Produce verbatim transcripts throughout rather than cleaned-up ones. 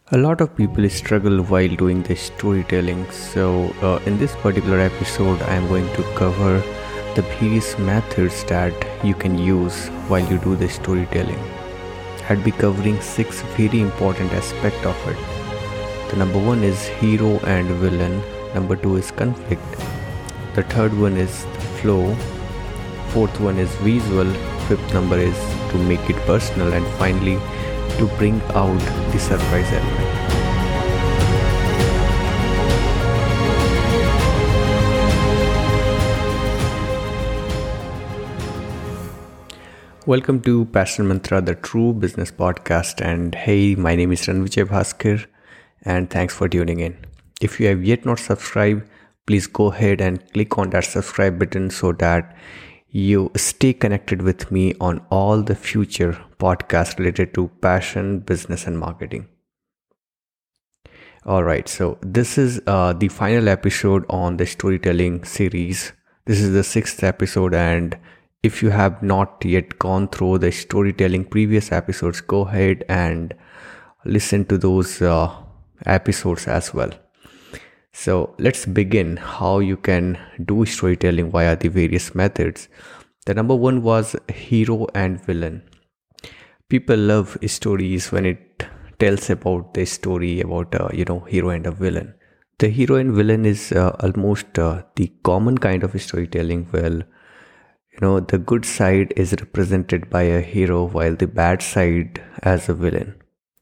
A lot of people struggle while doing the storytelling. So, uh, in this particular episode, I am going to cover the various methods that you can use while you do the storytelling. I'd be covering six very important aspects of it. The number one is hero and villain. Number two is conflict. The third one is the flow. Fourth one is visual. Fifth number is to make it personal, and finally to bring out the surprise element. Welcome to Passion Mantra, the true business podcast. And hey, my name is Ranvijay Bhaskar, and thanks for tuning in. If you have yet not subscribed, please go ahead and click on that subscribe button so that you stay connected with me on all the future podcasts related to passion, business, and marketing. All right, so this is uh, the final episode on the storytelling series. This is the sixth episode, and if you have not yet gone through the storytelling previous episodes, go ahead and listen to those uh, episodes as well. So let's begin how you can do storytelling via the various methods. The number one was hero and villain. People love stories when it tells about the story about a you know hero and a villain. The hero and villain is uh, almost uh, the common kind of storytelling. Well, you know the good side is represented by a hero while the bad side as a villain.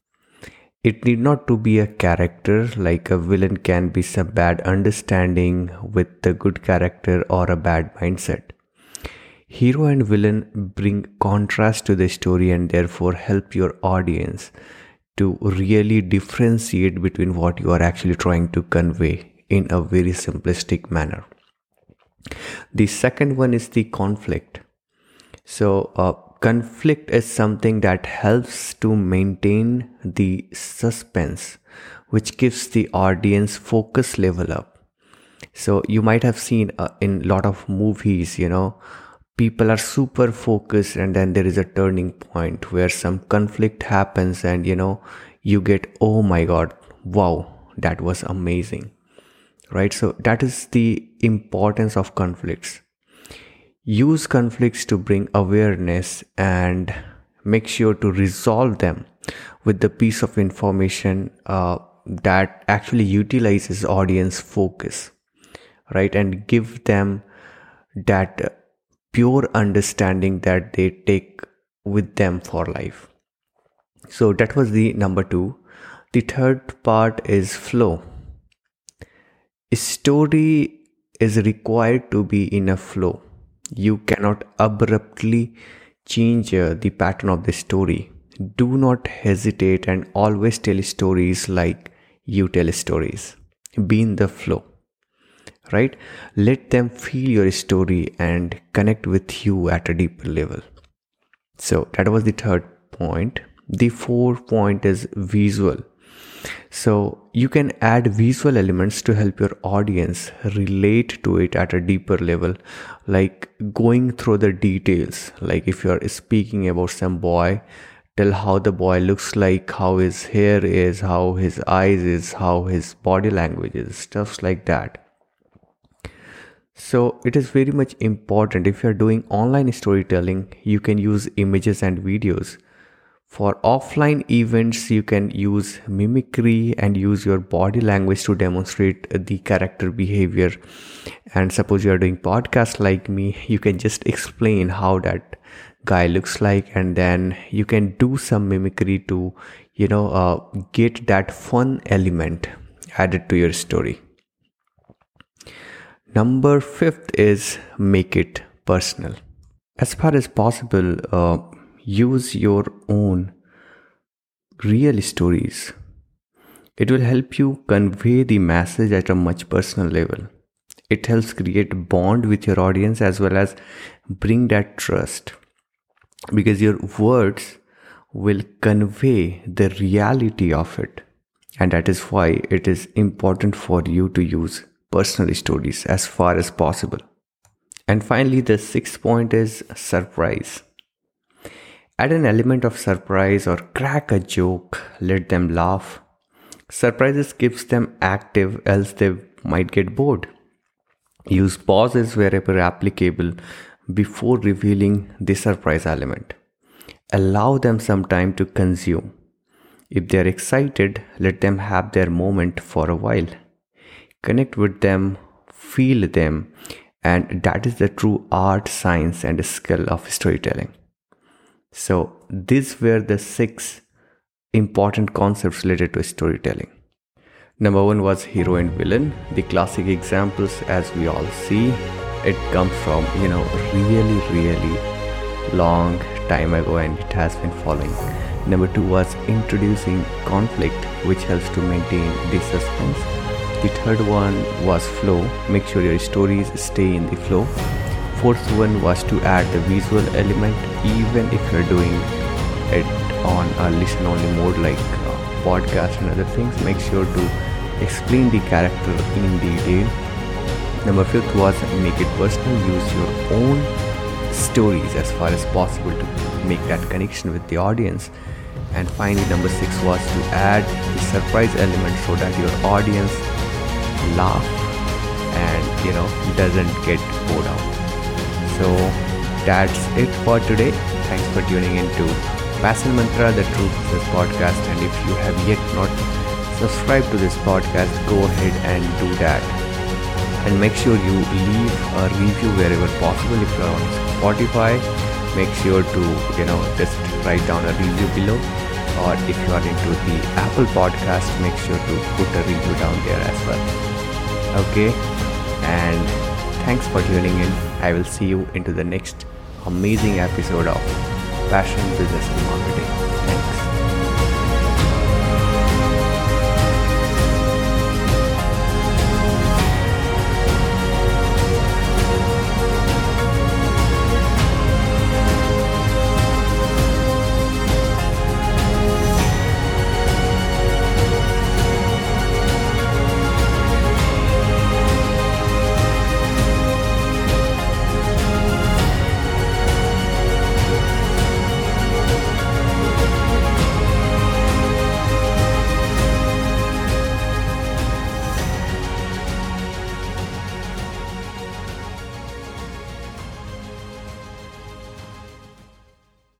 It need not to be a character, like a villain can be some bad understanding with the good character or a bad mindset. Hero and villain bring contrast to the story and therefore help your audience to really differentiate between what you are actually trying to convey in a very simplistic manner. The second one is the conflict. So, uh, conflict is something that helps to maintain the suspense, which gives the audience focus level up. So you might have seen uh, in a lot of movies, you know, people are super focused and then there is a turning point where some conflict happens and, you know, you get, oh my God, wow, that was amazing, right? So that is the importance of conflicts. Use conflicts to bring awareness and make sure to resolve them with the piece of information uh, that actually utilizes audience focus, right? And give them that pure understanding that they take with them for life. So that was the number two. The third part is flow. A story is required to be in a flow. You cannot abruptly change uh, the pattern of the story. Do not hesitate and always tell stories like you tell stories. Be in the flow, right? Let them feel your story and connect with you at a deeper level. So that was the third point. The fourth point is visual. So you can add visual elements to help your audience relate to it at a deeper level, like going through the details. Like if you're speaking about some boy, tell how the boy looks like, how his hair is, how his eyes is, how his body language is, stuff like that. So it is very much important. If you're doing online storytelling, you can use images and videos. For offline events, you can use mimicry and use your body language to demonstrate the character behavior. And suppose you are doing podcast like me, you can just explain how that guy looks like, and then you can do some mimicry to, you know, uh, get that fun element added to your story. Number fifth is make it personal. As far as possible, uh, use your own real stories. It will help you convey the message at a much personal level. It helps create bond with your audience as well as bring that trust, because your words will convey the reality of it. And that is why it is important for you to use personal stories as far as possible. And finally, the sixth point is surprise. Add an element of surprise or crack a joke, let them laugh. Surprises keeps them active, else they might get bored. Use pauses wherever applicable before revealing the surprise element. Allow them some time to consume. If they are excited, let them have their moment for a while. Connect with them, feel them, and that is the true art, science, and skill of storytelling. So, these were the six important concepts related to storytelling. Number one was hero and villain. The classic examples, as we all see, it comes from, you know, really, really long time ago, and it has been following. Number two was introducing conflict, which helps to maintain the suspense. The third one was flow. Make sure your stories stay in the flow. Fourth one was to add the visual element, even if you're doing it on a listen only mode like uh, podcast and other things. Make sure to explain the character in detail. Number fifth was make it personal. Use your own stories as far as possible to make that connection with the audience. And finally, number six was to add the surprise element so that your audience laugh and, you know, doesn't get bored out. So that's it for today. Thanks for tuning into Passion Mantra, the True Business Podcast. And if you have yet not subscribed to this podcast, go ahead and do that. And make sure you leave a review wherever possible. If you're on Spotify, make sure to, you know, just write down a review below. Or if you are into the Apple Podcast, make sure to put a review down there as well. Okay, and thanks for tuning in. I will see you into the next amazing episode of Passion, Business and Marketing.